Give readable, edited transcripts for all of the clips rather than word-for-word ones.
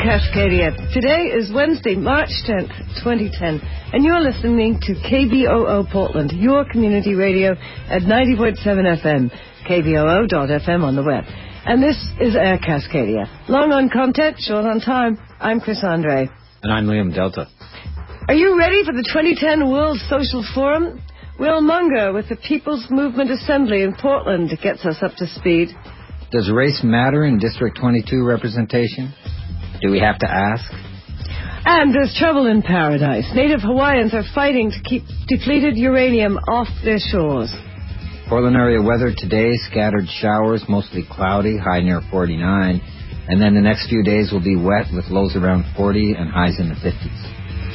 Cascadia. Today is Wednesday, March 10th, 2010, and you're listening to KBOO Portland, your community radio at 90.7 FM, KBOO.FM on the web. And this is Air Cascadia. Long on content, short on time. I'm Chris Andre. And I'm Liam Delta. Are you ready for the 2010 World Social Forum? Will Munger with the People's Movement Assembly in Portland gets us up to speed. Does race matter in District 22 representation? Do we have to ask? And there's trouble in paradise. Native Hawaiians are fighting to keep depleted uranium off their shores. Portland area weather today, scattered showers, mostly cloudy, high near 49. And then the next few days will be wet with lows around 40 and highs in the 50s.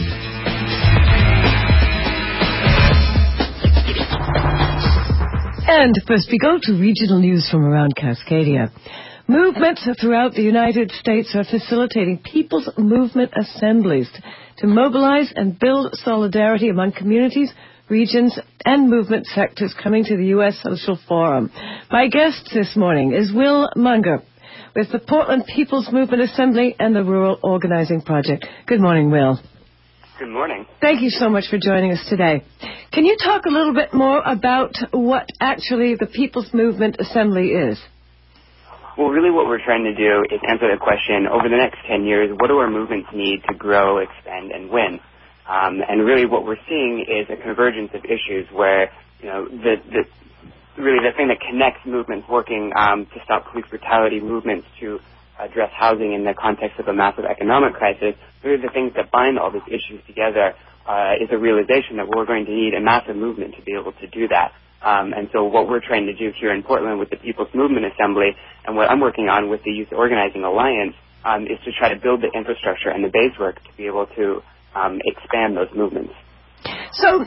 And first we go to regional news from around Cascadia. Movements throughout the United States are facilitating people's movement assemblies to mobilize and build solidarity among communities, regions, and movement sectors coming to the U.S. Social Forum. My guest this morning is Will Munger with the Portland People's Movement Assembly and the Rural Organizing Project. Good morning, Will. Good morning. Thank you so much for joining us today. Can you talk a little bit more about what actually the People's Movement Assembly is? Well, really what we're trying to do is answer the question, over the next 10 years, what do our movements need to grow, expand, and win? And really what we're seeing is a convergence of issues where, you know, really the thing that connects movements working to stop police brutality, movements to address housing in the context of a massive economic crisis, really the things that bind all these issues together is a realization that we're going to need a massive movement to be able to do that. And so what we're trying to do here in Portland with the People's Movement Assembly and what I'm working on with the Youth Organizing Alliance is to try to build the infrastructure and the base work to be able to expand those movements. So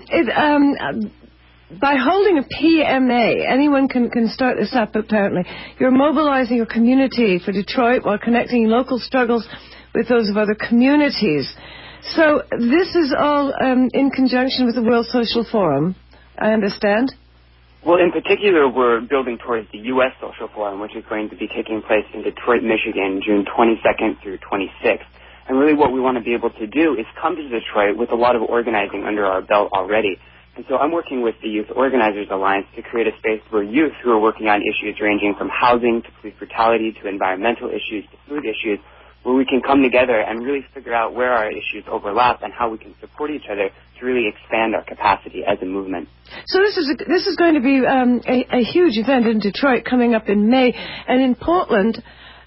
by holding a PMA, anyone can start this up apparently. You're mobilizing your community for Detroit while connecting local struggles with those of other communities. So this is all in conjunction with the World Social Forum, I understand? Well, in particular, we're building towards the U.S. Social Forum, which is going to be taking place in Detroit, Michigan, June 22nd through 26th. And really what we want to be able to do is come to Detroit with a lot of organizing under our belt already. And so I'm working with the Youth Organizers Alliance to create a space where youth who are working on issues ranging from housing to police brutality to environmental issues to food issues, where we can come together and really figure out where our issues overlap and how we can support each other to really expand our capacity as a movement. So this is going to be a huge event in Detroit coming up in May, and in Portland,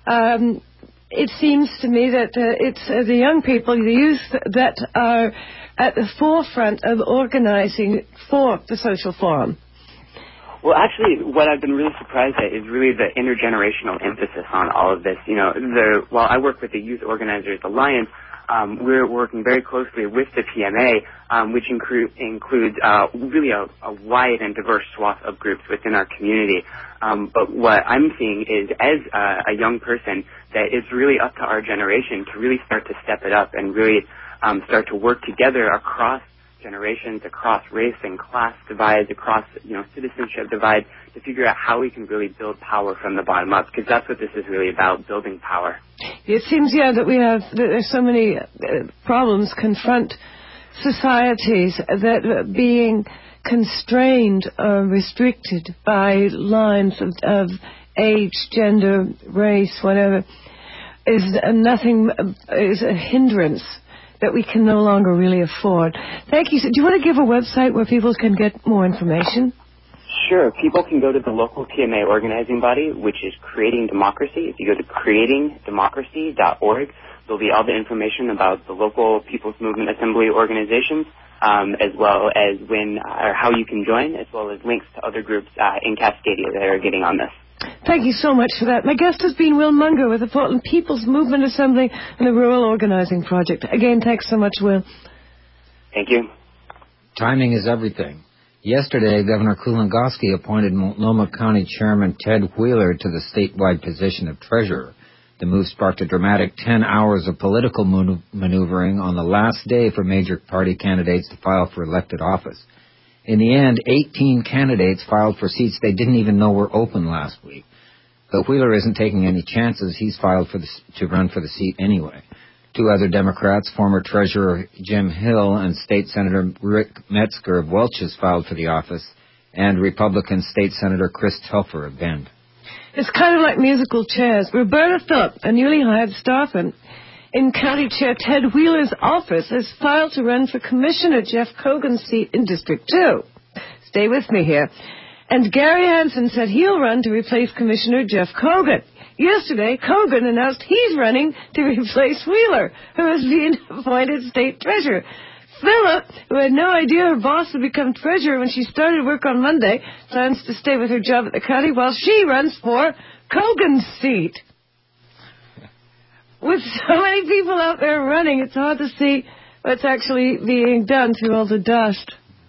it seems to me that it's the young people, the youth, that are at the forefront of organizing for the Social Forum. Well, actually, what I've been really surprised at is really the intergenerational emphasis on all of this. You know, while I work with the Youth Organizers Alliance, we're working very closely with the PMA, which includes really a wide and diverse swath of groups within our community. But what I'm seeing is, as a young person, that it's really up to our generation to really start to step it up and really start to work together across generations, across race and class divides, across, citizenship divides, to figure out how we can really build power from the bottom up, because that's what this is really about, building power. It seems, that there's so many problems confront societies that being constrained or restricted by lines of age, gender, race, whatever, is a hindrance that we can no longer really afford. Thank you. So do you want to give a website where people can get more information? Sure. People can go to the local PMA organizing body, which is Creating Democracy. If you go to creatingdemocracy.org, there'll be all the information about the local People's Movement Assembly organizations, as well as how you can join, as well as links to other groups in Cascadia that are getting on this. Thank you so much for that. My guest has been Will Munger with the Portland People's Movement Assembly and the Rural Organizing Project. Again, thanks so much, Will. Thank you. Timing is everything. Yesterday, Governor Kulongoski appointed Multnomah County Chairman Ted Wheeler to the statewide position of treasurer. The move sparked a dramatic 10 hours of political maneuvering on the last day for major party candidates to file for elected office. In the end, 18 candidates filed for seats they didn't even know were open last week. But Wheeler isn't taking any chances. He's filed to run for the seat anyway. Two other Democrats, former Treasurer Jim Hill and State Senator Rick Metzger of Welch's, filed for the office, and Republican State Senator Chris Telfer of Bend. It's kind of like musical chairs. Roberta Phillip, a newly hired staffer in County Chair Ted Wheeler's office, has filed to run for Commissioner Jeff Cogan's seat in District 2. Stay with me here. And Gary Hansen said he'll run to replace Commissioner Jeff Cogan. Yesterday, Cogan announced he's running to replace Wheeler, who has been appointed state treasurer. Phillip, who had no idea her boss would become treasurer when she started work on Monday, plans to stay with her job at the county while she runs for Cogan's seat. With so many people out there running, it's hard to see what's actually being done through all the dust.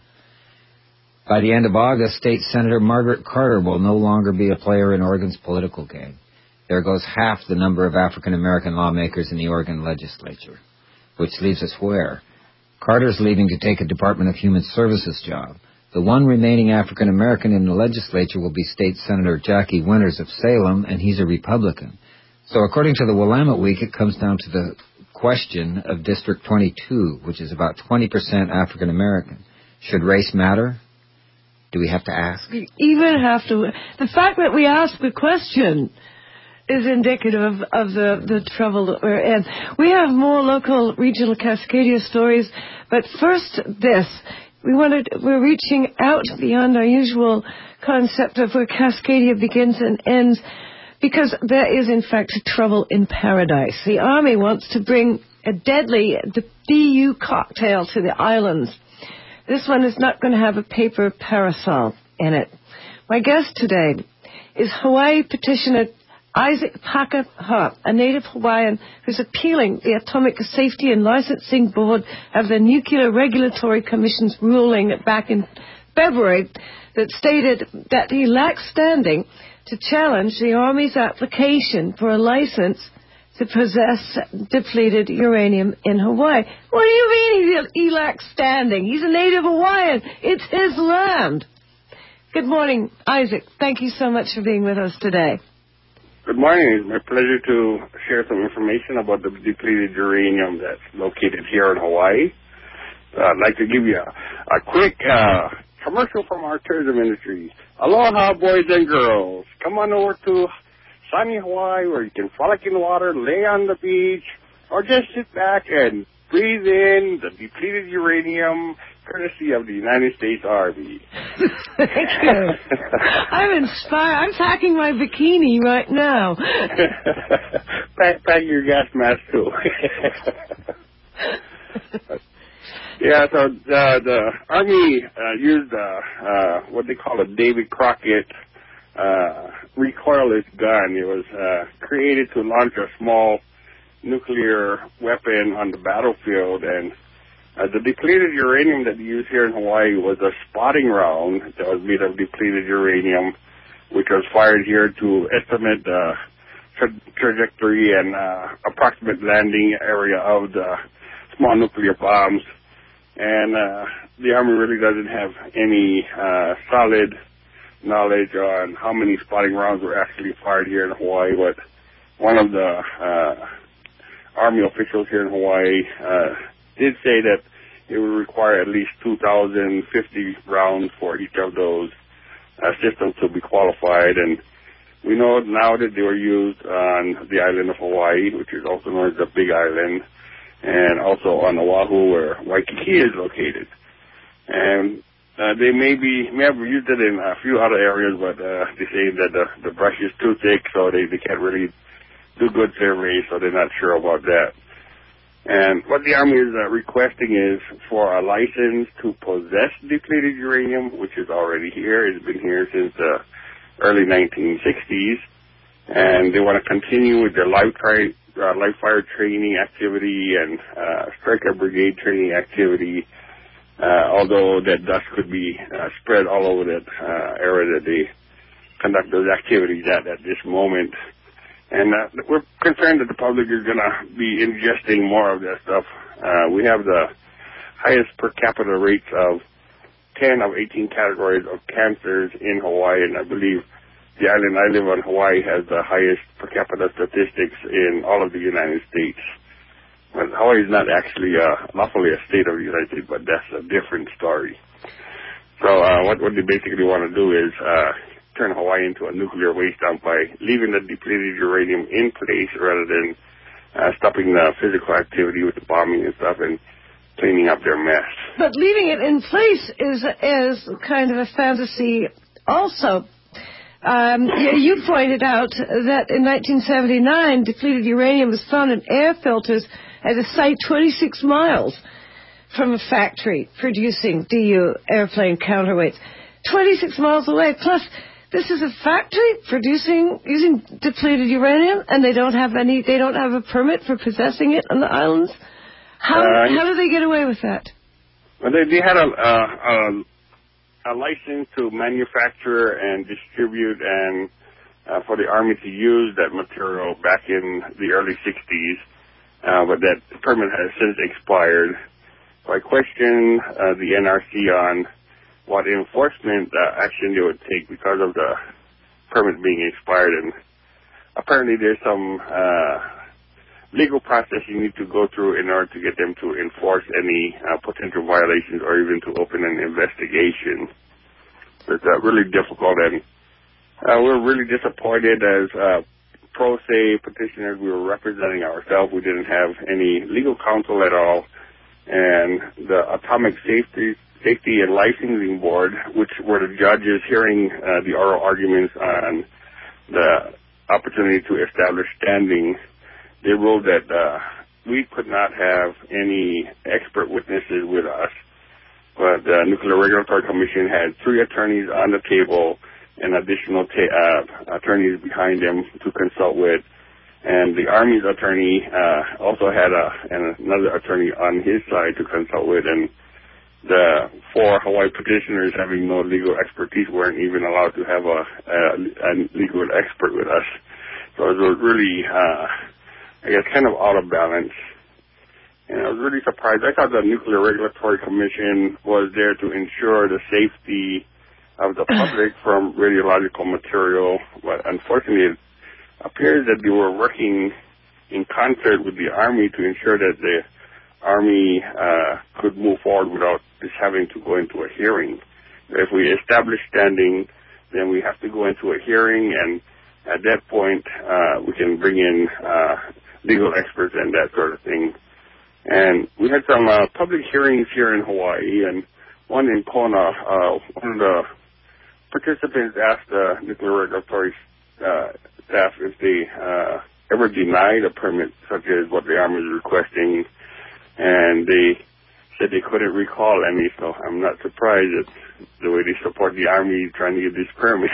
By the end of August, State Senator Margaret Carter will no longer be a player in Oregon's political game. There goes half the number of African-American lawmakers in the Oregon legislature, which leaves us where? Carter's leaving to take a Department of Human Services job. The one remaining African-American in the legislature will be State Senator Jackie Winters of Salem, and he's a Republican. So according to the Willamette Week, it comes down to the question of District 22, which is about 20% African-American. Should race matter? Do we have to ask? You even have to. The fact that we ask the question is indicative of the trouble that we're in. We have more local regional Cascadia stories, but first this. We're reaching out beyond our usual concept of where Cascadia begins and ends, because there is in fact trouble in paradise. The Army wants to bring a deadly DU cocktail to the islands. This one is not going to have a paper parasol in it. My guest today is Hawaii petitioner Isaac Pakaha, a native Hawaiian who's appealing the Atomic Safety and Licensing Board of the Nuclear Regulatory Commission's ruling back in February that stated that he lacks standing to challenge the Army's application for a license to possess depleted uranium in Hawaii. What do you mean he lacks standing? He's a native Hawaiian. It's his land. Good morning, Isaac. Thank you so much for being with us today. Good morning. It's my pleasure to share some information about the depleted uranium that's located here in Hawaii. I'd like to give you a quick commercial from our tourism industry. Aloha, boys and girls. Come on over to sunny Hawaii where you can frolic in the water, lay on the beach, or just sit back and breathe in the depleted uranium courtesy of the United States Army. Thank you. I'm inspired. I'm packing my bikini right now. pack your gas mask too. Yeah, so the Army used what they call a David Crockett recoilless gun. It was created to launch a small nuclear weapon on the battlefield, and the depleted uranium that they use here in Hawaii was a spotting round that was made of depleted uranium, which was fired here to estimate the trajectory and approximate landing area of the small nuclear bombs. And the Army really doesn't have any solid knowledge on how many spotting rounds were actually fired here in Hawaii, but one of the Army officials here in Hawaii did say that it would require at least 2,050 rounds for each of those systems to be qualified. And we know now that they were used on the island of Hawaii, which is also known as the Big Island, and also on Oahu, where Waikiki is located. And they may have used it in a few other areas, but they say that the brush is too thick, so they can't really do good surveys, so they're not sure about that. And what the Army is requesting is for a license to possess depleted uranium, which is already here. It's been here since the early 1960s. And they want to continue with their live fire training activity and striker brigade training activity, although that dust could be spread all over that area that they conduct those activities at this moment. And we're concerned that the public is going to be ingesting more of that stuff. We have the highest per capita rates of 10 of 18 categories of cancers in Hawaii, and I believe the island I live on, Hawaii, has the highest per capita statistics in all of the United States. But Hawaii is not actually lawfully a state of the United States, but that's a different story. So what they basically want to do is turn Hawaii into a nuclear waste dump by leaving the depleted uranium in place rather than stopping the physical activity with the bombing and stuff and cleaning up their mess. But leaving it in place is kind of a fantasy also. You pointed out that in 1979, depleted uranium was found in air filters at a site 26 miles from a factory producing DU airplane counterweights. 26 miles away. Plus, this is a factory using depleted uranium, and they don't have a permit for possessing it on the islands. How do they get away with that? Well, they had a license to manufacture and distribute and for the Army to use that material back in the early 60s, but that permit has since expired. So I question the NRC on what enforcement action they would take because of the permit being expired, and apparently there's some legal process you need to go through in order to get them to enforce any potential violations or even to open an investigation. It's really difficult, and we're really disappointed as pro se petitioners. We were representing ourselves. We didn't have any legal counsel at all, and the Atomic Safety and Licensing Board, which were the judges hearing the oral arguments on the opportunity to establish standing, they ruled that we could not have any expert witnesses with us. But the Nuclear Regulatory Commission had 3 attorneys on the table and additional attorneys behind them to consult with. And the Army's attorney also had another attorney on his side to consult with. And the 4 Hawaii petitioners, having no legal expertise, weren't even allowed to have a legal expert with us. So it was really, I guess, kind of out of balance. And I was really surprised. I thought the Nuclear Regulatory Commission was there to ensure the safety of the public from radiological material, but unfortunately it appears that they were working in concert with the Army to ensure that the Army could move forward without just having to go into a hearing. If we establish standing, then we have to go into a hearing, and at that point we can bring in legal experts and that sort of thing. And we had some public hearings here in Hawaii, and one in Kona. One of the participants asked the nuclear regulatory staff if they ever denied a permit such as what the Army is requesting, and they said they couldn't recall any, so I'm not surprised at the way they support the Army trying to get this permit.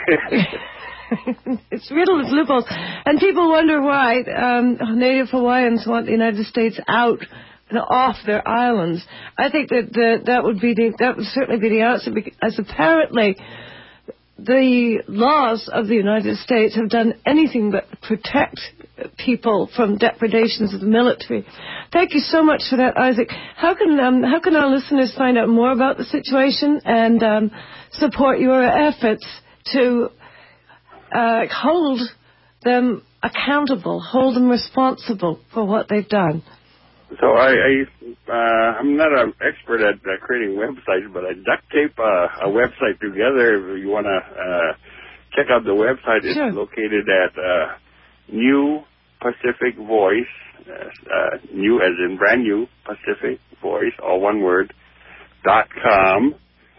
It's riddled with loopholes. And people wonder why Native Hawaiians want the United States out and off their islands. I think that would certainly be the answer, as apparently the laws of the United States have done anything but protect people from depredations of the military. Thank you so much for that, Isaac. How can our listeners find out more about the situation and support your efforts to hold them accountable, hold them responsible for what they've done? So I'm not an expert at creating websites, but I duct tape a website together. If you want to check out the website, sure. It's located at New Pacific Voice, new as in brand new, Pacific Voice, all one word, .com/DU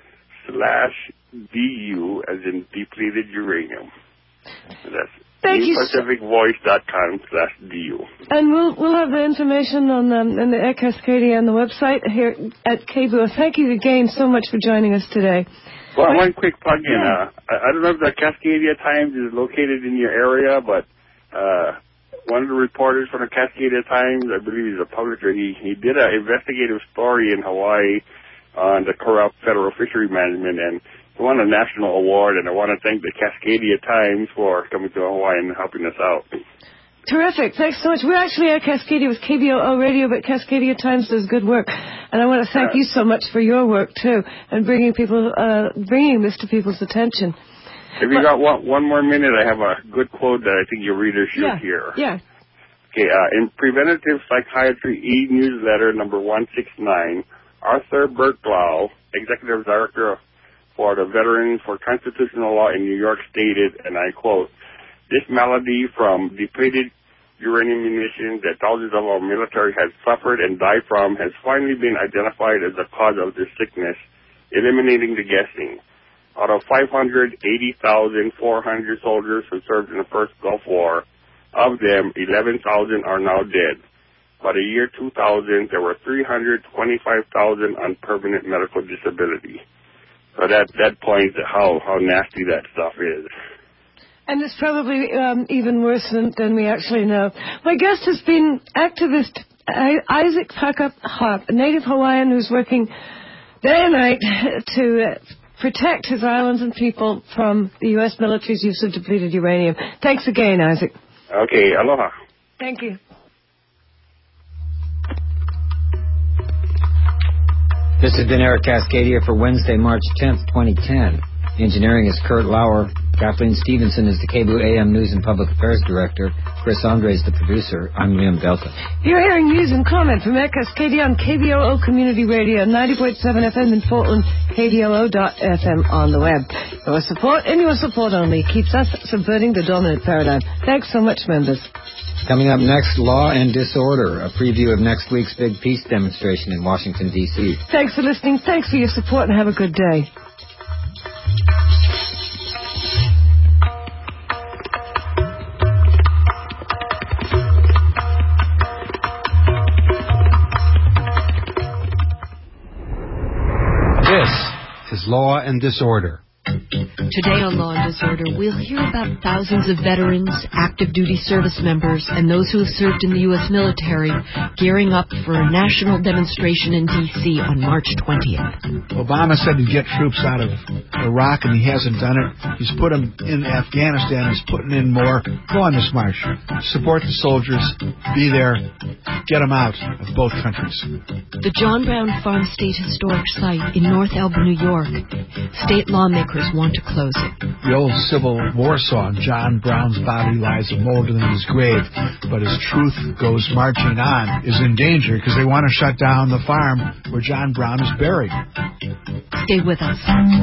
as in depleted uranium. That's NewPacificVoice.com/DU. And we'll have the information on in the Air Cascadia and the website here at KBOO. Thank you again so much for joining us today. Well, one quick plug-in. Yeah. I don't know if the Cascadia Times is located in your area, but one of the reporters from the Cascadia Times, I believe he's a publisher, he did an investigative story in Hawaii on the corrupt federal fishery management, and he won a national award, and I want to thank the Cascadia Times for coming to Hawaii and helping us out. Terrific. Thanks so much. We're actually at Cascadia with KBOO Radio, but Cascadia Times does good work. And I want to thank you so much for your work, too, and bringing this to people's attention. If you got one more minute, I have a good quote that I think your readers should hear. Yeah. Okay, in Preventative Psychiatry e-newsletter number 169, Arthur Berklau, Executive Director for the Veterans for Constitutional Law in New York, stated, and I quote, "This malady from depleted uranium munitions that thousands of our military has suffered and died from has finally been identified as the cause of this sickness, eliminating the guessing. Out of 580,400 soldiers who served in the first Gulf War, of them, 11,000 are now dead. By the year 2000, there were 325,000 on permanent medical disability." So that points to how nasty that stuff is. And it's probably even worse than we actually know. My guest has been activist Isaac Harp, a native Hawaiian who's working day and night to protect his islands and people from the U.S. military's use of depleted uranium. Thanks again, Isaac. Okay, aloha. Thank you. This has been Eric Cascadia for Wednesday, March 10th, 2010. Engineering is Kurt Lauer. Kathleen Stevenson is the KBOO AM News and Public Affairs Director. Chris Andre is the producer. I'm Liam Delta. You're hearing news and comment from Eric Cascadia on KBOO Community Radio, 90.7 FM in Portland, KBOO.FM on the web. Your support and your support only keeps us subverting the dominant paradigm. Thanks so much, members. Coming up next, Law and Disorder, a preview of next week's big peace demonstration in Washington, D.C. Thanks for listening. Thanks for your support, and have a good day. This is Law and Disorder. Today on Law and Disorder, we'll hear about thousands of veterans, active duty service members, and those who have served in the U.S. military gearing up for a national demonstration in D.C. on March 20th. Obama said to get troops out of Iraq, and he hasn't done it. He's put them in Afghanistan. He's putting in more. Go on this march. Support the soldiers. Be there. Get them out of both countries. The John Brown Farm State Historic Site in North Elba, New York. State lawmakers want to close it. The old Civil War song, John Brown's body lies a moldering in his grave, but his truth goes marching on, is in danger because they want to shut down the farm where John Brown is buried. Stay with us.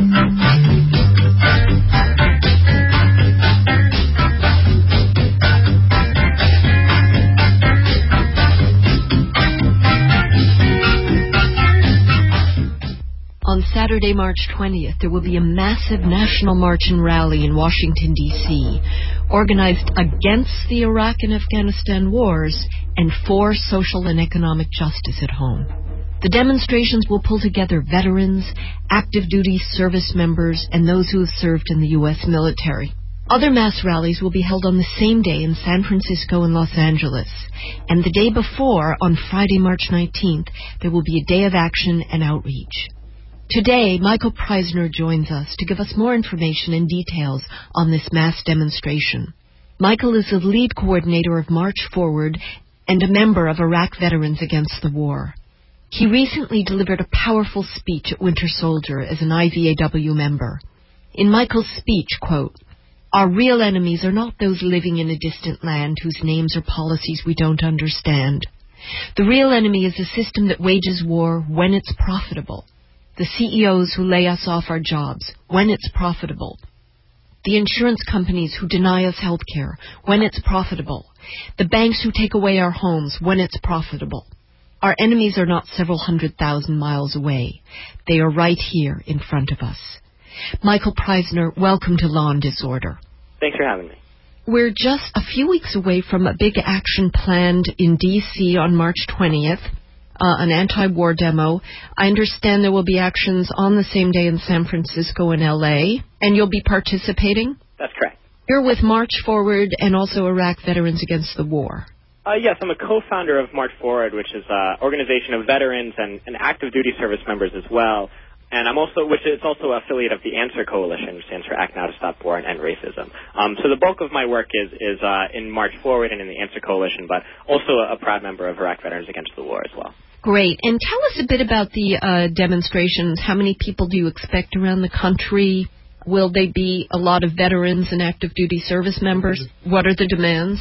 On Saturday, March 20th, there will be a massive national march and rally in Washington, D.C., organized against the Iraq and Afghanistan wars and for social and economic justice at home. The demonstrations will pull together veterans, active duty service members, and those who have served in the U.S. military. Other mass rallies will be held on the same day in San Francisco and Los Angeles. And the day before, on Friday, March 19th, there will be a day of action and outreach. Today, Michael Preisner joins us to give us more information and details on this mass demonstration. Michael is the lead coordinator of March Forward and a member of Iraq Veterans Against the War. He recently delivered a powerful speech at Winter Soldier as an IVAW member. In Michael's speech, quote, "Our real enemies are not those living in a distant land whose names or policies we don't understand. The real enemy is a system that wages war when it's profitable. The CEOs who lay us off our jobs when it's profitable. The insurance companies who deny us health care when it's profitable. The banks who take away our homes when it's profitable. Our enemies are not several 100,000 miles away. They are right here in front of us." Michael Preisner, welcome to Law and Disorder. Thanks for having me. We're just a few weeks away from a big action planned in D.C. on March 20th. An anti-war demo. I understand there will be actions on the same day in San Francisco and L.A., and you'll be participating? That's correct. You're with March Forward and also Iraq Veterans Against the War. Yes, I'm a co-founder of March Forward, which is an organization of veterans and active duty service members as well. And I'm also, which is also an affiliate of the Answer Coalition, which stands for Act Now to Stop War and End Racism. So the bulk of my work is in March Forward and in the Answer Coalition, but also a proud member of Iraq Veterans Against the War as well. Great. And tell us a bit about the demonstrations. How many people do you expect around the country? Will they be a lot of veterans and active duty service members? What are the demands?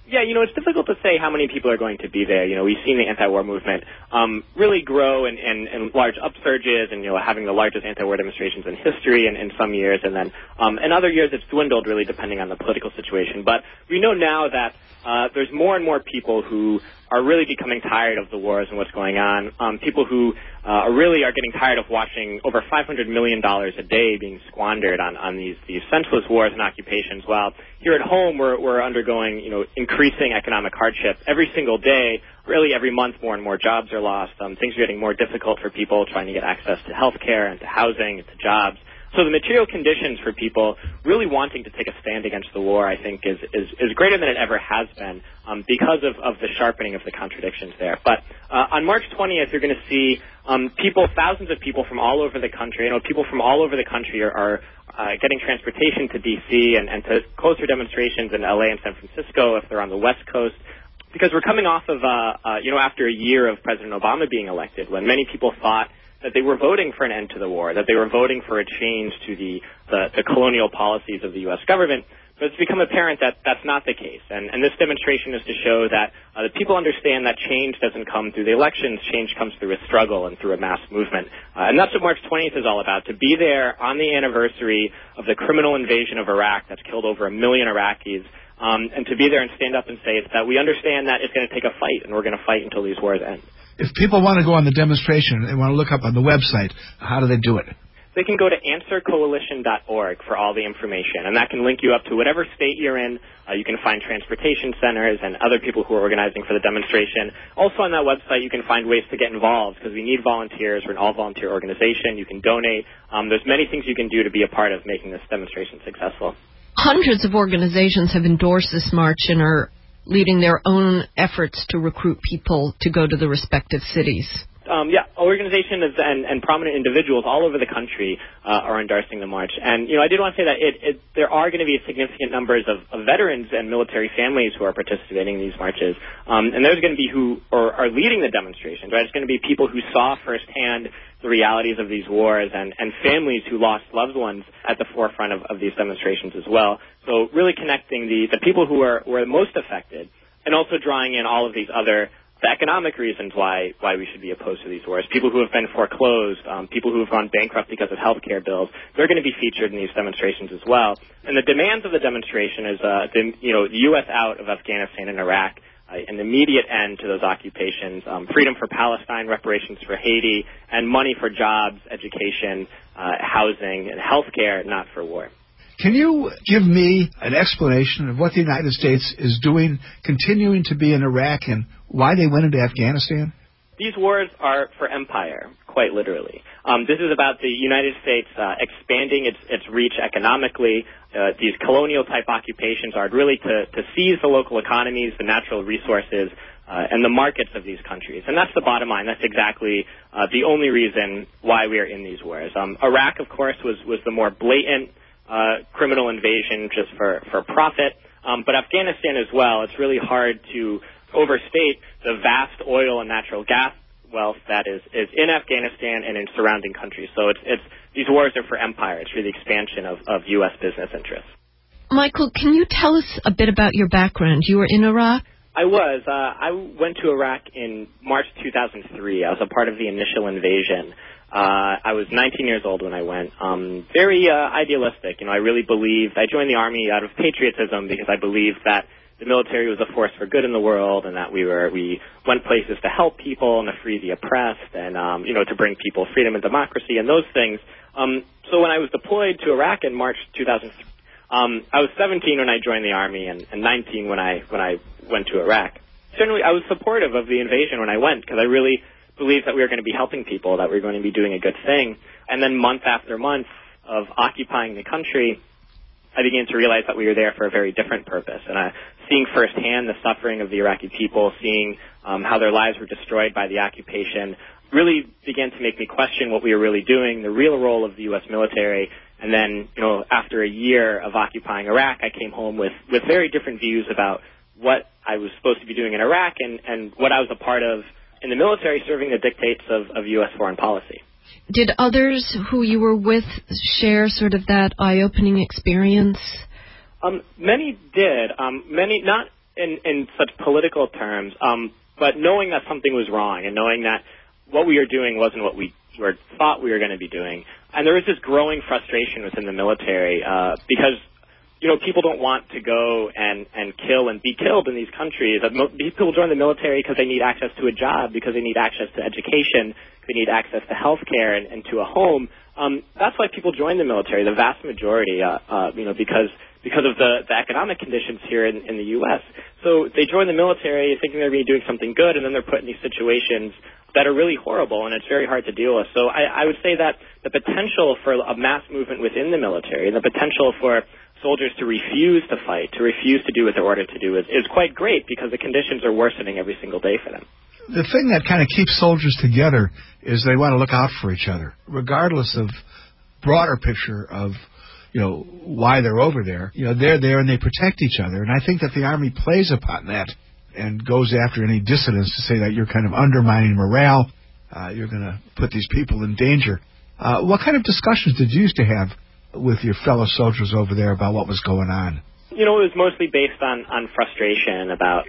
Yeah, it's difficult to say how many people are going to be there. We've seen the anti-war movement really grow in large upsurges and, having the largest anti-war demonstrations in history in some years. And then in other years it's dwindled, really depending on the political situation. But we know now that there's more and more people who are really becoming tired of the wars and what's going on. People who are getting tired of watching over $500 million a day being squandered on these senseless wars and occupations. While here at home we're undergoing increasing economic hardship every single day. Really every month more and more jobs are lost. Things are getting more difficult for people trying to get access to health care and to housing and to jobs. So the material conditions for people really wanting to take a stand against the war, I think, is greater than it ever has been because of the sharpening of the contradictions there. But on March 20th, you're going to see thousands of people from all over the country. People from all over the country are getting transportation to D.C. and to closer demonstrations in L.A. and San Francisco if they're on the West Coast. Because we're coming off of, after a year of President Obama being elected, when many people thought that they were voting for an end to the war, that they were voting for a change to the colonial policies of the U.S. government. But it's become apparent that that's not the case. And this demonstration is to show that the people understand that change doesn't come through the elections. Change comes through a struggle and through a mass movement. And that's what March 20th is all about, to be there on the anniversary of the criminal invasion of Iraq that's killed over 1 million Iraqis, and to be there and stand up and say that we understand that it's going to take a fight, and we're going to fight until these wars end. If people want to go on the demonstration and want to look up on the website, how do they do it? They can go to answercoalition.org for all the information, and that can link you up to whatever state you're in. You can find transportation centers and other people who are organizing for the demonstration. Also on that website, you can find ways to get involved, because we need volunteers. We're an all-volunteer organization. You can donate. There's many things you can do to be a part of making this demonstration successful. Hundreds of organizations have endorsed this march and are leading their own efforts to recruit people to go to the respective cities. Organizations and prominent individuals all over the country are endorsing the march. And, I did want to say that there are going to be significant numbers of veterans and military families who are participating in these marches. And there's going to be who are leading the demonstrations, right? It's going to be people who saw firsthand the realities of these wars and families who lost loved ones at the forefront of these demonstrations as well. So really connecting the people who were most affected, and also drawing in all of these other the economic reasons why we should be opposed to these wars. People who have been foreclosed, people who have gone bankrupt because of health care bills, they're going to be featured in these demonstrations as well. And the demands of the demonstration is the U.S. out of Afghanistan and Iraq, an immediate end to those occupations, freedom for Palestine, reparations for Haiti, and money for jobs, education, housing, and health care, not for war. Can you give me an explanation of what the United States is doing, continuing to be in Iraq, and why they went into Afghanistan? These wars are for empire, quite literally. This is about the United States expanding its reach economically. These colonial-type occupations are really to seize the local economies, the natural resources, and the markets of these countries. And that's the bottom line. That's exactly the only reason why we are in these wars. Iraq, of course, was the more blatant criminal invasion just for profit. But Afghanistan as well, it's really hard to overstate the vast oil and natural gas wealth that is in Afghanistan and in surrounding countries. So it's these wars are for empire. It's for the expansion of U.S. business interests. Michael, can you tell us a bit about your background? You were in Iraq? I was. I went to Iraq in March 2003. I was a part of the initial invasion. I was 19 years old when I went. Very idealistic. I really believed. I joined the Army out of patriotism because I believed that the military was a force for good in the world, and that we went places to help people and to free the oppressed, and to bring people freedom and democracy and those things. So when I was deployed to Iraq in March 2003, I was 17 when I joined the Army, and 19 when I went to Iraq. Generally, I was supportive of the invasion when I went, because I really believed that we were going to be helping people, that we were going to be doing a good thing. And then month after month of occupying the country, I began to realize that we were there for a very different purpose. And seeing firsthand the suffering of the Iraqi people, seeing how their lives were destroyed by the occupation, really began to make me question what we were really doing, the real role of the U.S. military. And then, after a year of occupying Iraq, I came home with very different views about what I was supposed to be doing in Iraq and what I was a part of in the military, serving the dictates of U.S. foreign policy. Did others who you were with share sort of that eye-opening experience? Many did. Many, not in such political terms, but knowing that something was wrong and knowing that what we were doing wasn't what we thought we were going to be doing. And there was this growing frustration within the military because, people don't want to go and kill and be killed in these countries. People join the military because they need access to a job, because they need access to education, they need access to health care and to a home. That's why people join the military, the vast majority, because of the economic conditions here in the U.S. So they join the military thinking they're going to be doing something good, and then they're put in these situations that are really horrible, and it's very hard to deal with. So I would say that the potential for a mass movement within the military, the potential for soldiers to refuse to fight, to refuse to do what they're ordered to do is quite great, because the conditions are worsening every single day for them. The thing that kind of keeps soldiers together is they want to look out for each other, regardless of broader picture of why they're over there. They're there and they protect each other. And I think that the Army plays upon that and goes after any dissidents to say that you're kind of undermining morale, you're going to put these people in danger. What kind of discussions did you used to have with your fellow soldiers over there about what was going on? It was mostly based on frustration about,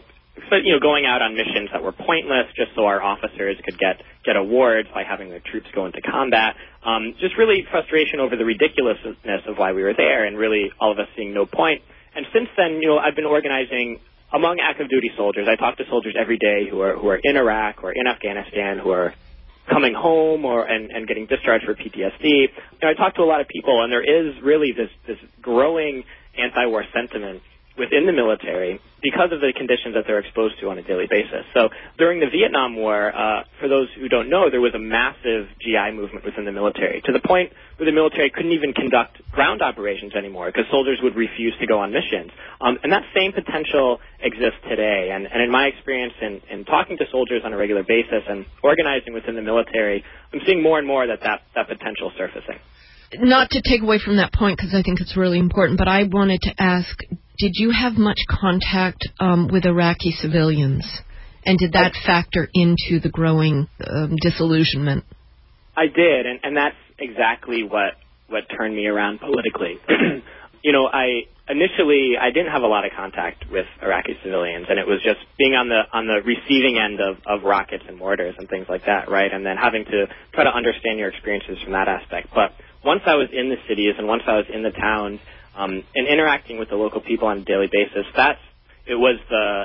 going out on missions that were pointless just so our officers could get awards by having their troops go into combat. Just really frustration over the ridiculousness of why we were there, and really all of us seeing no point. And since then, I've been organizing among active duty soldiers. I talk to soldiers every day who are in Iraq or in Afghanistan, who are coming home and getting discharged for PTSD. I talk to a lot of people, and there is really this growing anti-war sentiment within the military because of the conditions that they're exposed to on a daily basis. So during the Vietnam War, for those who don't know, there was a massive GI movement within the military, to the point where the military couldn't even conduct ground operations anymore because soldiers would refuse to go on missions. And that same potential exists today. And in my experience in talking to soldiers on a regular basis and organizing within the military, I'm seeing more and more that potential surfacing. Not to take away from that point, because I think it's really important, but I wanted to ask, did you have much contact with Iraqi civilians? And did that factor into the growing disillusionment? I did, and that's exactly what turned me around politically. I didn't have a lot of contact with Iraqi civilians, and it was just being on the receiving end of rockets and mortars and things like that, right? And then having to try to understand your experiences from that aspect. But once I was in the cities and once I was in the towns and interacting with the local people on a daily basis, it was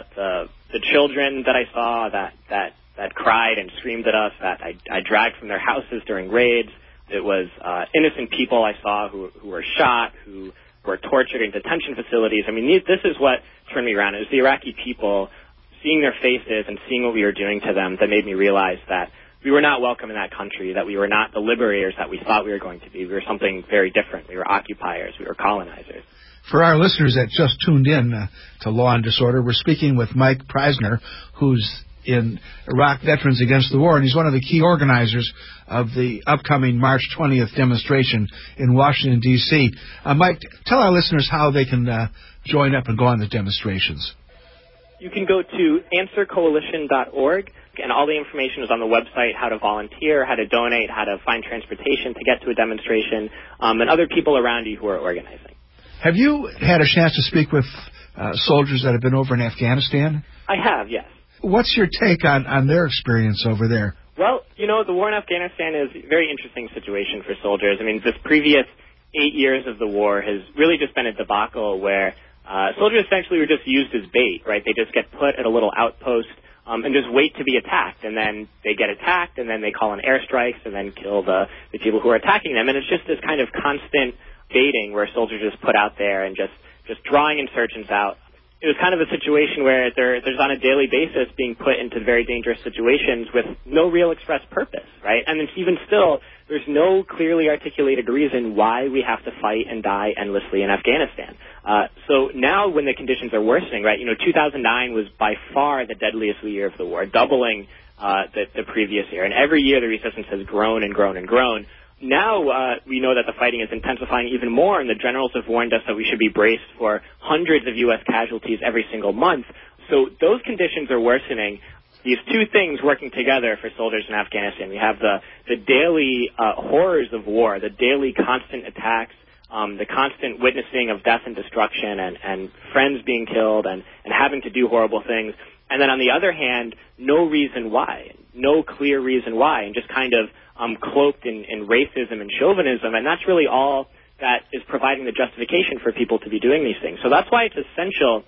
the children that I saw that cried and screamed at us, that I dragged from their houses during raids. It was innocent people I saw who were shot, who were tortured in detention facilities. I mean, this is what turned me around. It was the Iraqi people, seeing their faces and seeing what we were doing to them, that made me realize that we were not welcome in that country, that we were not the liberators that we thought we were going to be. We were something very different. We were occupiers. We were colonizers. For our listeners that just tuned in to Law and Disorder, we're speaking with Mike Preisner, who's in Iraq Veterans Against the War, and he's one of the key organizers of the upcoming March 20th demonstration in Washington, D.C. Mike, tell our listeners how they can join up and go on the demonstrations. You can go to answercoalition.org, and all the information is on the website, how to volunteer, how to donate, how to find transportation to get to a demonstration, and other people around you who are organizing. Have you had a chance to speak with soldiers that have been over in Afghanistan? I have, yes. What's your take on their experience over there? Well, the war in Afghanistan is a very interesting situation for soldiers. I mean, this previous 8 years of the war has really just been a debacle where soldiers essentially were just used as bait, right? They just get put at a little outpost and just wait to be attacked, and then they get attacked, and then they call in airstrikes and then kill the people who are attacking them. And it's just this kind of constant baiting where soldiers just put out there and just drawing insurgents out. It was kind of a situation where there's on a daily basis being put into very dangerous situations with no real express purpose, right? And even still, there's no clearly articulated reason why we have to fight and die endlessly in Afghanistan. So now when the conditions are worsening, right, 2009 was by far the deadliest year of the war, doubling the previous year. And every year the resistance has grown and grown and grown. Now we know that the fighting is intensifying even more, and the generals have warned us that we should be braced for hundreds of U.S. casualties every single month. So those conditions are worsening. These two things working together for soldiers in Afghanistan. We have the daily horrors of war, the daily constant attacks, the constant witnessing of death and destruction and friends being killed and having to do horrible things. And then on the other hand, no reason why, no clear reason why, and just kind of cloaked in racism and chauvinism. And that's really all that is providing the justification for people to be doing these things. So that's why it's essential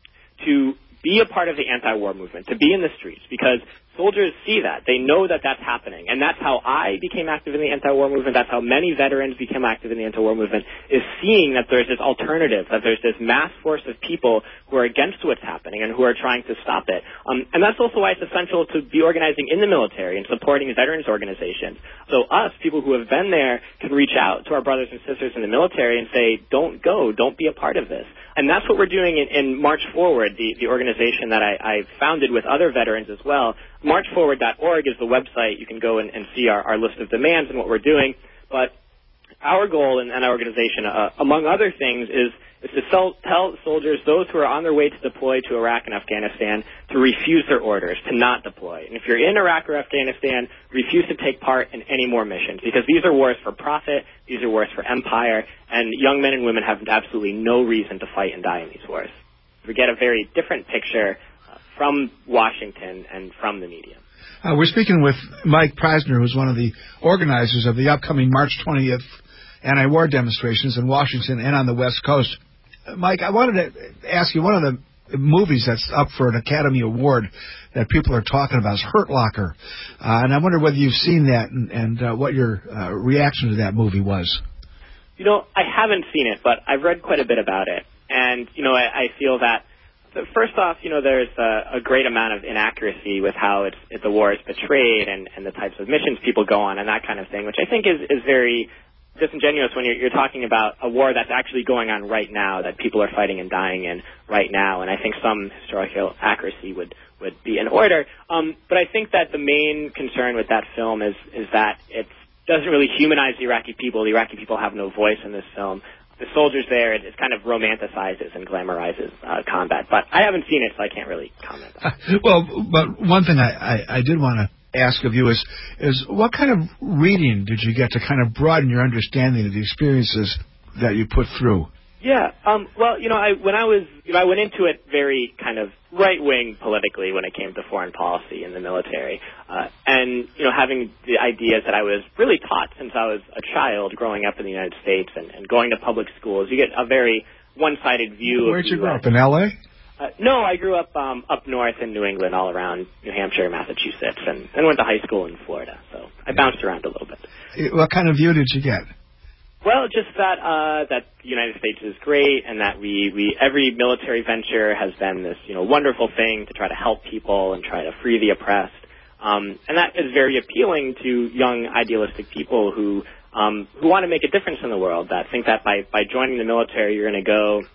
to be a part of the anti-war movement, to be in the streets, because soldiers see that. They know that that's happening. And that's how I became active in the anti-war movement. That's how many veterans became active in the anti-war movement, is seeing that there's this alternative, that there's this mass force of people who are against what's happening and who are trying to stop it. And that's also why it's essential to be organizing in the military and supporting veterans organizations. So us, people who have been there, can reach out to our brothers and sisters in the military and say, don't go, don't be a part of this. And that's what we're doing in March Forward, the organization that I founded with other veterans as well. MarchForward.org is the website. You can go and see our list of demands and what we're doing. But our goal in our organization, among other things, is to tell soldiers, those who are on their way to deploy to Iraq and Afghanistan, to refuse their orders, to not deploy. And if you're in Iraq or Afghanistan, refuse to take part in any more missions, because these are wars for profit, these are wars for empire, and young men and women have absolutely no reason to fight and die in these wars. We get a very different picture from Washington and from the media. We're speaking with Mike Preisner, who's one of the organizers of the upcoming March 20th anti-war demonstrations in Washington and on the West Coast. Mike, I wanted to ask you, one of the movies that's up for an Academy Award that people are talking about is Hurt Locker. And I wonder whether you've seen that and what your reaction to that movie was. You know, I haven't seen it, but I've read quite a bit about it. And, you know, I feel that, first off, you know, there's a great amount of inaccuracy with how the war is portrayed and the types of missions people go on and that kind of thing, which I think is very disingenuous when you're talking about a war that's actually going on right now, that people are fighting and dying in right now. And I think some historical accuracy would be in order. But I think that the main concern with that film is that it doesn't really humanize the Iraqi people. The Iraqi people have no voice in this film. The soldiers there, it kind of romanticizes and glamorizes combat. But I haven't seen it, so I can't really comment on it. Well, but one thing I did want to ask of you is what kind of reading did you get to kind of broaden your understanding of the experiences that you put through? Yeah, well, you know, I went into it very kind of right-wing politically when it came to foreign policy in the military, and, you know, having the ideas that I was really taught since I was a child growing up in the United States and going to public schools. You get a very one-sided view. Where'd you grow up, in L.A.? No, I grew up up north in New England, all around New Hampshire, Massachusetts, and then went to high school in Florida, so I bounced around a little bit. What kind of view did you get? Well, just that the United States is great, and that we every military venture has been this, you know, wonderful thing to try to help people and try to free the oppressed, and that is very appealing to young idealistic people who want to make a difference in the world. That think that by joining the military, you're going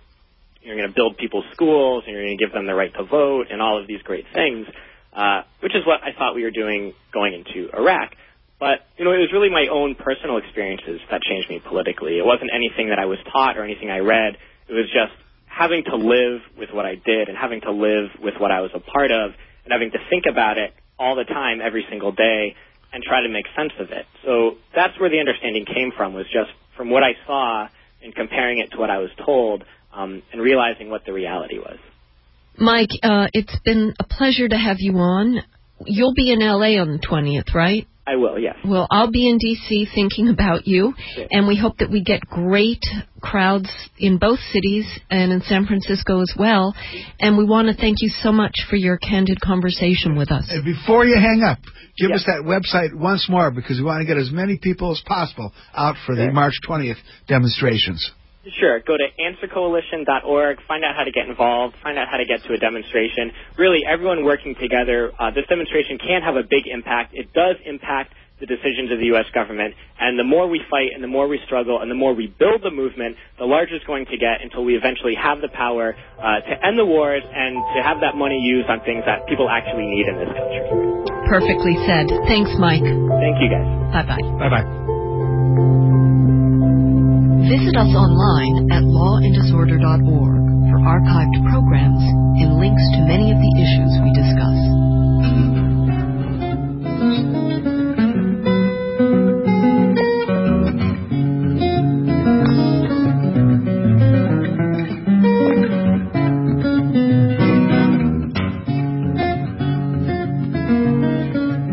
to build people's schools, and you're going to give them the right to vote, and all of these great things, which is what I thought we were doing going into Iraq. But, you know, it was really my own personal experiences that changed me politically. It wasn't anything that I was taught or anything I read. It was just having to live with what I did and having to live with what I was a part of and having to think about it all the time, every single day, and try to make sense of it. So that's where the understanding came from, was just from what I saw and comparing it to what I was told, and realizing what the reality was. Mike, it's been a pleasure to have you on. You'll be in L.A. on the 20th, right? I will, yes. Well, I'll be in D.C. thinking about you, and we hope that we get great crowds in both cities and in San Francisco as well. And we want to thank you so much for your candid conversation with us. And before you hang up, give us that website once more, because we want to get as many people as possible out for the March 20th demonstrations. Sure. Go to answercoalition.org, find out how to get involved, find out how to get to a demonstration. Really, everyone working together, this demonstration can have a big impact. It does impact the decisions of the U.S. government, and the more we fight and the more we struggle and the more we build the movement, the larger it's going to get until we eventually have the power to end the wars and to have that money used on things that people actually need in this country. Perfectly said. Thanks, Mike. Thank you, guys. Bye-bye. Bye-bye. Visit us online at lawanddisorder.org for archived programs and links to many of the issues we discuss.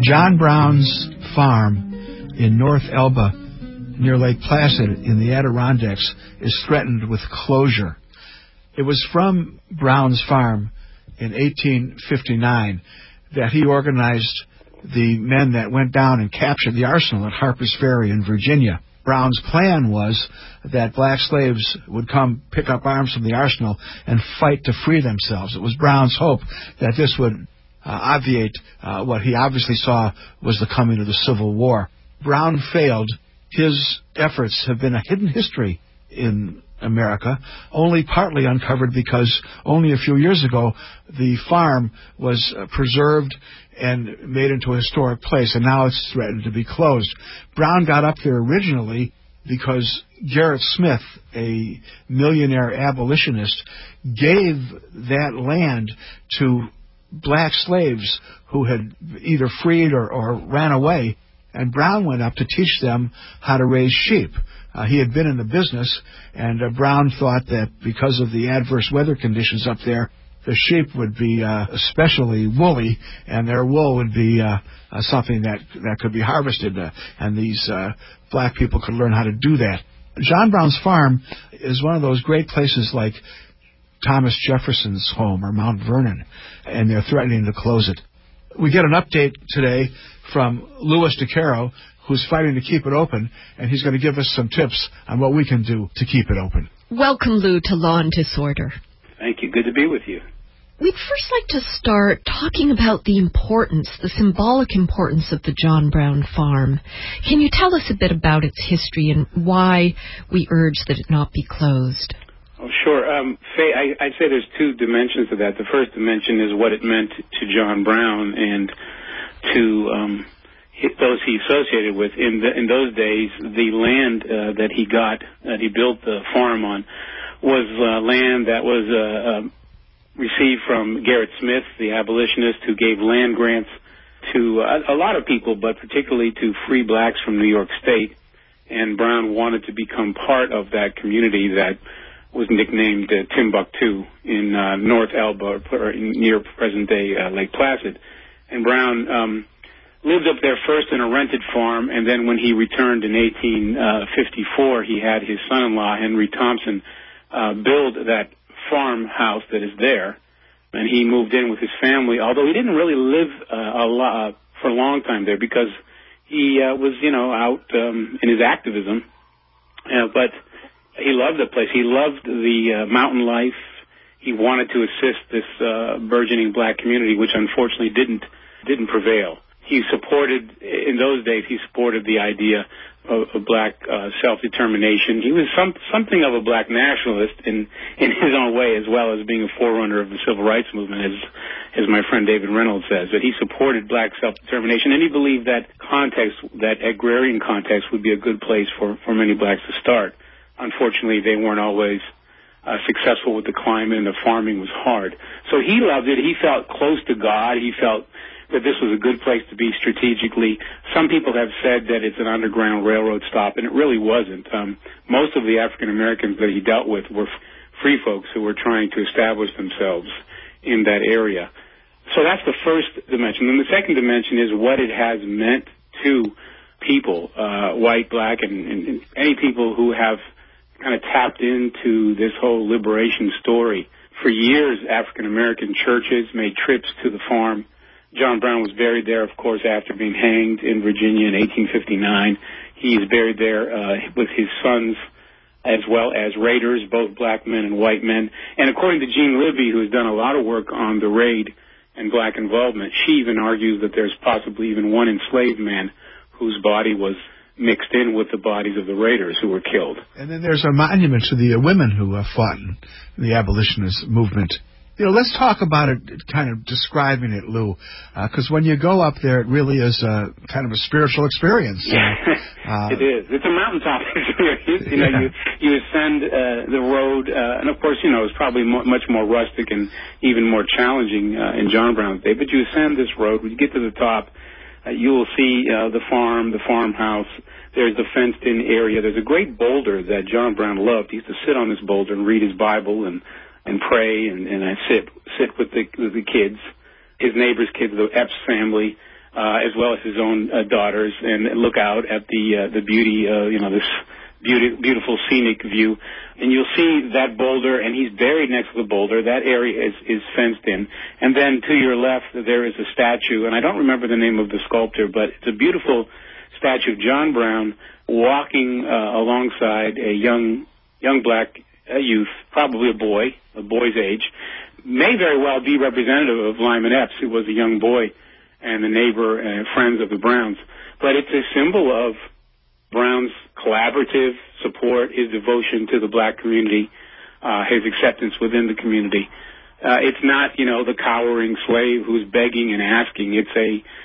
John Brown's farm in North Elba, near Lake Placid in the Adirondacks, is threatened with closure. It was from Brown's farm in 1859 that he organized the men that went down and captured the arsenal at Harper's Ferry in Virginia. Brown's plan was that black slaves would come pick up arms from the arsenal and fight to free themselves. It was Brown's hope that this would obviate what he obviously saw was the coming of the Civil War. Brown failed. His efforts have been a hidden history in America, only partly uncovered because only a few years ago the farm was preserved and made into a historic place, and now it's threatened to be closed. Brown got up there originally because Gerrit Smith, a millionaire abolitionist, gave that land to black slaves who had either freed or ran away, and Brown went up to teach them how to raise sheep. He had been in the business, and Brown thought that because of the adverse weather conditions up there, the sheep would be especially woolly, and their wool would be something that could be harvested, and these black people could learn how to do that. John Brown's farm is one of those great places like Thomas Jefferson's home or Mount Vernon, and they're threatening to close it. We get an update today from Louis DeCaro, who's fighting to keep it open, and he's going to give us some tips on what we can do to keep it open. Welcome, Lou, to Law and Disorder. Thank you. Good to be with you. We'd first like to start talking about the importance, the symbolic importance of the John Brown farm. Can you tell us a bit about its history and why we urge that it not be closed? Oh, sure. Faye, I'd say there's two dimensions to that. The first dimension is what it meant to John Brown and to those he associated with. In those days, the land that he built the farm on, was land that was received from Gerrit Smith, the abolitionist, who gave land grants to a lot of people, but particularly to free blacks from New York State. And Brown wanted to become part of that community that was nicknamed Timbuktu in North Elba, near present-day Lake Placid. And Brown lived up there first in a rented farm, and then when he returned in 1854, he had his son-in-law, Henry Thompson, build that farmhouse that is there, and he moved in with his family, although he didn't really live for a long time there because he was, out in his activism, but he loved the place. He loved the mountain life. He wanted to assist this burgeoning black community, which unfortunately didn't prevail. He supported, in those days, the idea of black self-determination. He was something of a black nationalist in his own way, as well as being a forerunner of the civil rights movement, as my friend David Reynolds says. That he supported black self-determination, and he believed that agrarian context would be a good place for many blacks to start. Unfortunately, they weren't always successful with the climate, and the farming was hard. So he loved it. He felt close to God. He felt that this was a good place to be strategically. Some people have said that it's an underground railroad stop, and it really wasn't. Most of the African Americans that he dealt with were free folks who were trying to establish themselves in that area. So that's the first dimension. And the second dimension is what it has meant to people, white, black, and any people who have kind of tapped into this whole liberation story. For years, African American churches made trips to the farm. John Brown was buried there, of course, after being hanged in Virginia in 1859. He is buried there with his sons, as well as raiders, both black men and white men. And according to Jean Libby, who has done a lot of work on the raid and black involvement, she even argues that there's possibly even one enslaved man whose body was mixed in with the bodies of the raiders who were killed. And then there's a monument to the women who fought in the abolitionist movement. Let's talk about it, kind of describing it, Lou, because when you go up there, it really is kind of a spiritual experience. It is. It's a mountaintop experience. You ascend the road, and of course, it's probably much more rustic and even more challenging in John Brown's day, but you ascend this road. When you get to the top, you will see the farm, the farmhouse. There's the fenced-in area. There's a great boulder that John Brown loved. He used to sit on this boulder and read his Bible and pray and sit with the kids, his neighbor's kids, the Epps family. as well as his own daughters, and look out at the beauty, this beautiful scenic view. And you'll see that boulder, and he's buried next to the boulder. That area is fenced in. And then to your left, there is a statue, and I don't remember the name of the sculptor, but it's a beautiful statue of John Brown walking alongside a young black youth, probably a boy's age, may very well be representative of Lyman Epps, who was a young boy and a neighbor and friends of the Browns. But it's a symbol of Brown's collaborative support, his devotion to the black community, his acceptance within the community. It's not, the cowering slave who's begging and asking. It's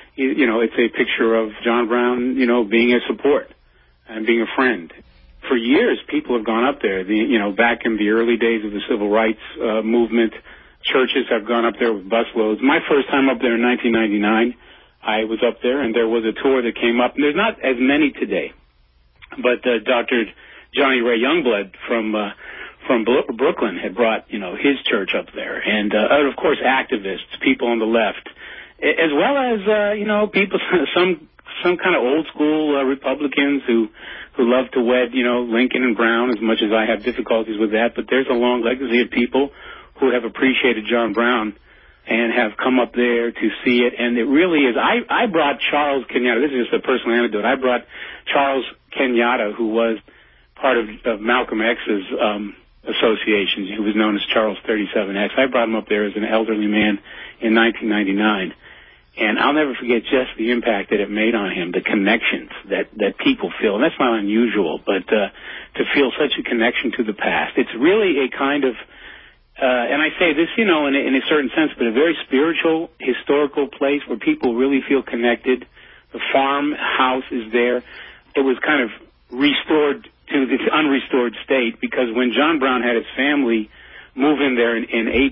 a picture of John Brown, being a support and being a friend. For years, people have gone up there. Back in the early days of the civil rights movement, churches have gone up there with busloads. My first time up there in 1999, I was up there, and there was a tour that came up. And there's not as many today, but Dr. Johnny Ray Youngblood from Brooklyn had brought his church up there, and of course activists, people on the left, as well as people, some kind of old school Republicans who love to wed Lincoln and Brown, as much as I have difficulties with that. But there's a long legacy of people who have appreciated John Brown and have come up there to see it. And it really is. I brought Charles Kenyatta. This is just a personal anecdote. I brought Charles Kenyatta, who was part of Malcolm X's association. He was known as Charles 37X. I brought him up there as an elderly man in 1999. And I'll never forget just the impact that it made on him, the connections that people feel. And that's not unusual, but to feel such a connection to the past. It's really a kind of, and I say this, in a certain sense, but a very spiritual, historical place where people really feel connected. The farmhouse is there. It was kind of restored to its unrestored state because when John Brown had his family move in there in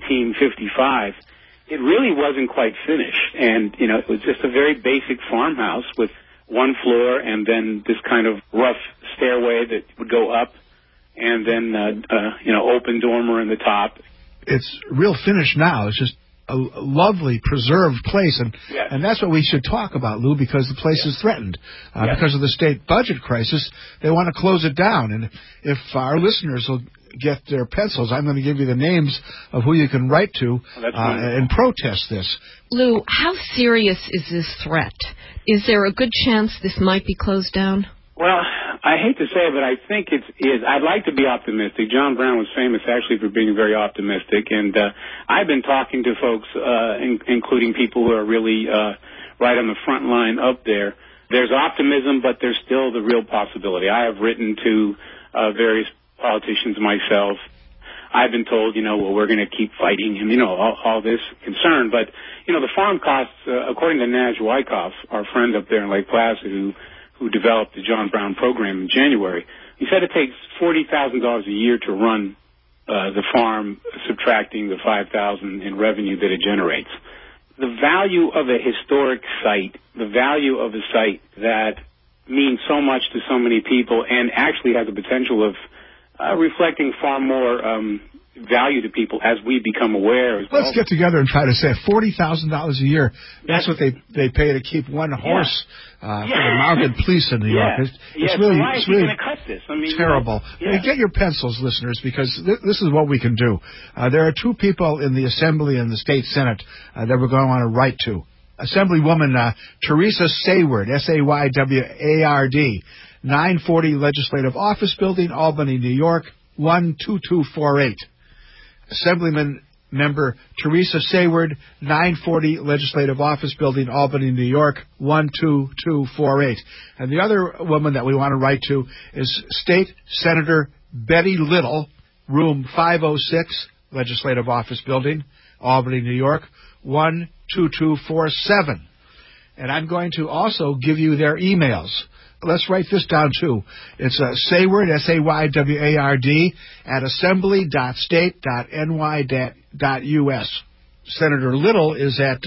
1855, it really wasn't quite finished. And, it was just a very basic farmhouse with one floor and then this kind of rough stairway that would go up and then, open dormer in the top. It's real finished now. It's just a lovely preserved place, and that's what we should talk about, Lou, because the place is threatened because of the state budget crisis. They want to close it down, and if our listeners will get their pencils, I'm going to give you the names of who you can write to and protest this. Lou, how serious is this threat? Is there a good chance this might be closed down? Well, I hate to say it, but I think it is. I'd like to be optimistic. John Brown was famous actually for being very optimistic, and I've been talking to folks, including people who are really right on the front line up there. There's optimism, but there's still the real possibility. I have written to various politicians myself. I've been told, we're going to keep fighting and, all this concern. But, the farm costs, according to Naj Wyckoff, our friend up there in Lake Placid, who developed the John Brown program in January, he said it takes $40,000 a year to run the farm, subtracting the $5,000 in revenue that it generates. The value of a historic site, the value of a site that means so much to so many people and actually has the potential of reflecting far more value to people as we become aware. Let's get together and try to save $40,000 a year. That's what they pay to keep one horse for the mounted police in New York. It's really going to cut this. terrible. Get your pencils, listeners, because this is what we can do. There are two people in the Assembly and the State Senate that we're going to want to write to. Assemblywoman Teresa Sayward, Sayward, 940 Legislative Office Building, Albany, New York, 12248. Assemblyman member Teresa Sayward, 940 Legislative Office Building, Albany, New York, 12248. And the other woman that we want to write to is State Senator Betty Little, room 506, Legislative Office Building, Albany, New York, 12247. And I'm going to also give you their emails. Let's write this down, too. It's Sayward, Sayward, at assembly.state.ny.us. Senator Little is at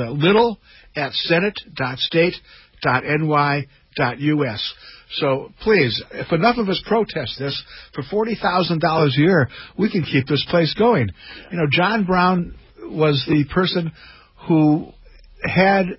little@senate.state.ny.us. So, please, if enough of us protest this, for $40,000 a year, we can keep this place going. John Brown was the person who had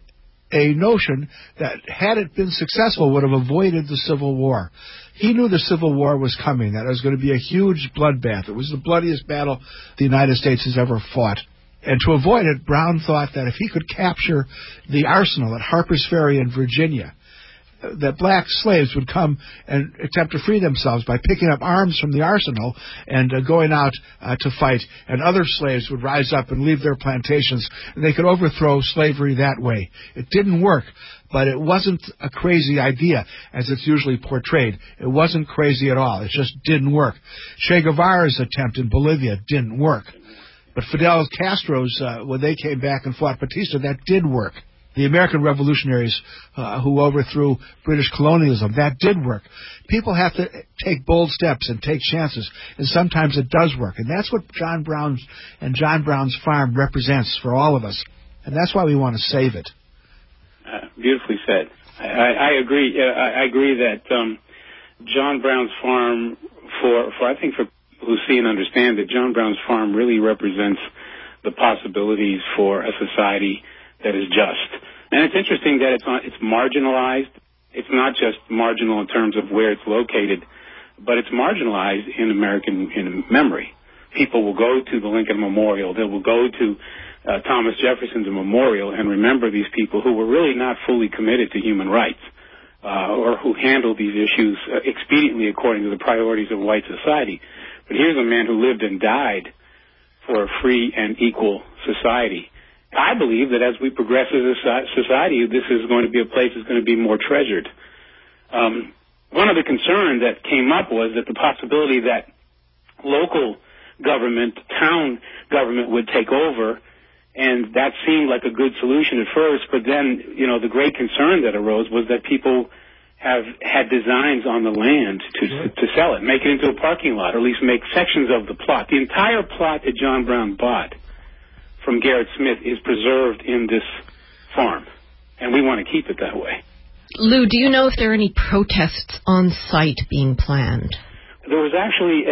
a notion that, had it been successful, would have avoided the Civil War. He knew the Civil War was coming, that it was going to be a huge bloodbath. It was the bloodiest battle the United States has ever fought. And to avoid it, Brown thought that if he could capture the arsenal at Harper's Ferry in Virginia, that black slaves would come and attempt to free themselves by picking up arms from the arsenal and going out to fight, and other slaves would rise up and leave their plantations, and they could overthrow slavery that way. It didn't work, but it wasn't a crazy idea as it's usually portrayed. It wasn't crazy at all. It just didn't work. Che Guevara's attempt in Bolivia didn't work. But Fidel Castro's, when they came back and fought Batista, that did work. The American revolutionaries who overthrew British colonialism, that did work. People have to take bold steps and take chances, and sometimes it does work. And that's what John Brown's farm represents for all of us. And that's why we want to save it. Beautifully said. I agree. I agree that John Brown's farm, for I think for people who see and understand that John Brown's farm really represents the possibilities for a society that is just. And it's interesting that it's marginalized. It's not just marginal in terms of where it's located, but it's marginalized in American memory. People will go to the Lincoln Memorial. They will go to Thomas Jefferson's memorial and remember these people who were really not fully committed to human rights or who handled these issues expediently according to the priorities of white society. But here's a man who lived and died for a free and equal society. I believe that as we progress as a society, this is going to be a place that's going to be more treasured. One of the concerns that came up was that the possibility that local government, town government would take over, and that seemed like a good solution at first, but then, the great concern that arose was that people have had designs on the land to sell it, make it into a parking lot, or at least make sections of the plot. The entire plot that John Brown bought from Garrett Smith is preserved in this farm, and we want to keep it that way. Lou, do you know if there are any protests on site being planned? There was actually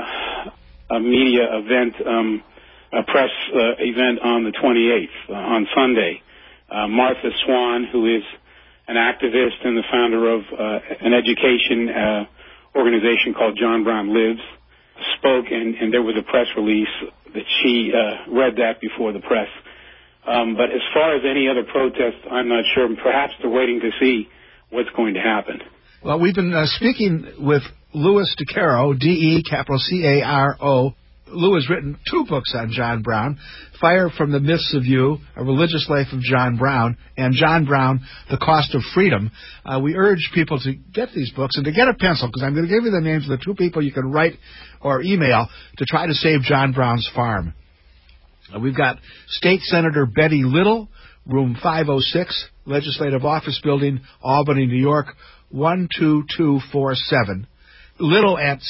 a media event, a press event on the 28th, on Sunday. Martha Swan, who is an activist and the founder of an education organization called John Brown Lives, spoke, and there was a press release that she read that before the press. But as far as any other protests, I'm not sure. Perhaps they're waiting to see what's going to happen. Well, we've been speaking with Louis DeCaro, D-E-C-A-R-O. Lou has written 2 books on John Brown, Fire from the Myths of You, A Religious Life of John Brown, and John Brown, The Cost of Freedom. We urge people to get these books and to get a pencil, because I'm going to give you the names of the 2 people you can write or email to try to save John Brown's farm. We've got State Senator Betty Little, room 506, Legislative Office Building, Albany, New York, 12247. Little at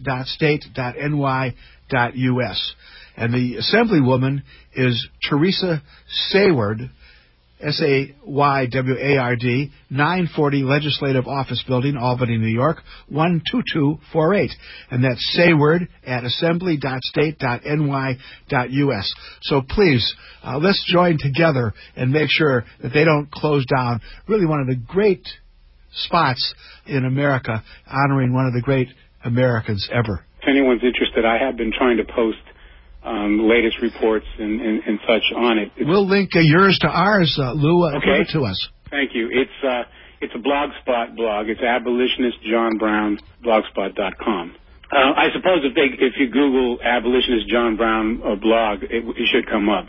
senate.state.ny.us. And the Assemblywoman is Teresa Sayward, S-A-Y-W-A-R-D, 940 Legislative Office Building, Albany, New York, 12248. And that's Sayward at assembly.state.ny.us. So please, let's join together and make sure that they don't close down really one of the great spots in America, honoring one of the great Americans ever. If anyone's interested, I have been trying to post latest reports and such on it. We'll link yours to ours, Lou. Okay. Give it to us. Thank you. It's a Blogspot blog. It's abolitionistjohnbrown.blogspot.com. I suppose if you Google Abolitionist John Brown blog, it should come up.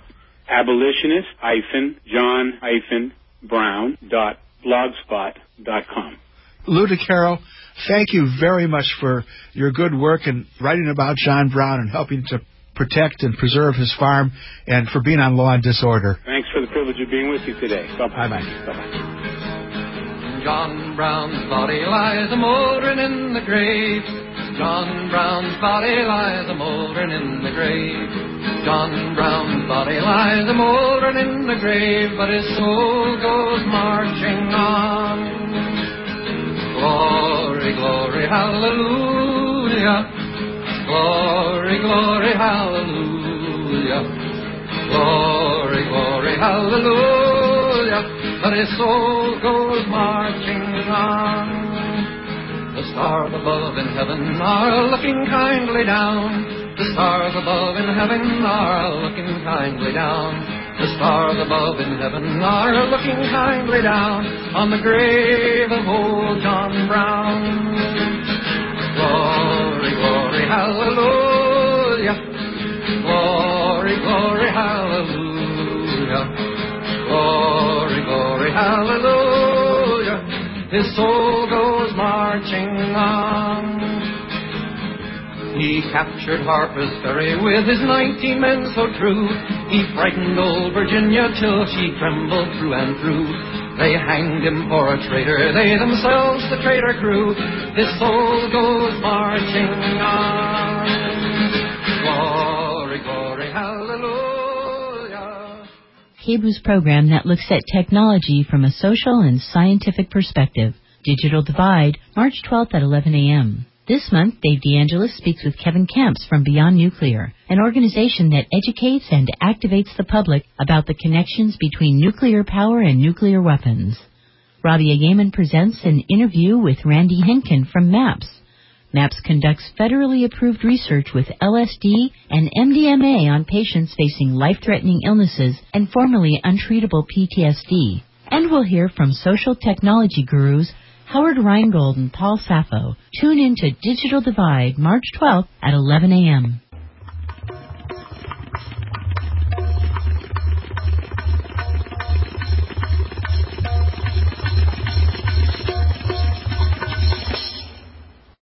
Abolitionist-John-Brown.blogspot.com. Lou DeCaro, thank you very much for your good work in writing about John Brown and helping to protect and preserve his farm, and for being on Law and Disorder. Thanks for the privilege of being with you today. Bye-bye. Bye-bye. Bye-bye. John Brown's body lies a-mouldering in the grave. John Brown's body lies a-mouldering in the grave. John Brown's body lies a-mouldering in the grave, but his soul goes marching on. Glory, glory, hallelujah. Glory, glory, hallelujah. Glory, glory, hallelujah. but his soul goes marching on. The stars above in heaven are looking kindly down. The stars above in heaven are looking kindly down. The stars above in heaven are looking kindly down on the grave of old John Brown. Glory, glory, hallelujah. Glory, glory, hallelujah. Glory, glory, hallelujah. His soul goes marching on. He captured Harper's Ferry with his 19 men so true. He frightened old Virginia till she trembled through and through. They hanged him for a traitor, they themselves the traitor crew. His soul goes marching on. Glory, glory, hallelujah. KBOO's program that looks at technology from a social and scientific perspective. Digital Divide, March 12th at 11 a.m. This month, Dave DeAngelis speaks with Kevin Kemps from Beyond Nuclear, an organization that educates and activates the public about the connections between nuclear power and nuclear weapons. Rabia Yeaman presents an interview with Randy Henkin from MAPS. MAPS conducts federally approved research with LSD and MDMA on patients facing life-threatening illnesses and formerly untreatable PTSD. And we'll hear from social technology gurus Howard Rheingold and Paul Sappho. Tune in to Digital Divide, March 12th at 11 a.m.